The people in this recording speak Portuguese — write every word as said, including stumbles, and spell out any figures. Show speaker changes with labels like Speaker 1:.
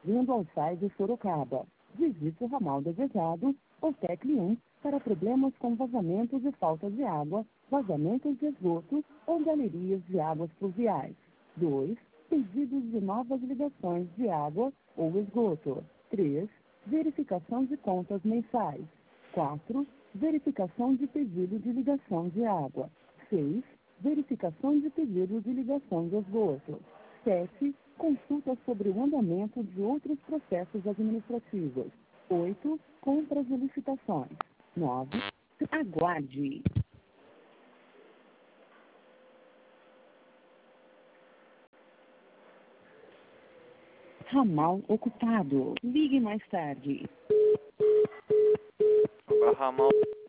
Speaker 1: Vindo ao S A I de Sorocaba. Visite o ramal desejado ou tecle um para problemas com vazamentos e falta de água, vazamentos de esgoto ou galerias de águas pluviais. dois. Pedidos de novas ligações de água ou esgoto. três. Verificação de contas mensais. quatro. Verificação de pedido de ligação de água. seis. Verificação de pedido de ligação de esgoto. sete. Consulta sobre o andamento de outros processos administrativos. oito. Compras e licitações. nove. Aguarde. Ramal ocupado. Ligue mais tarde.
Speaker 2: Ramal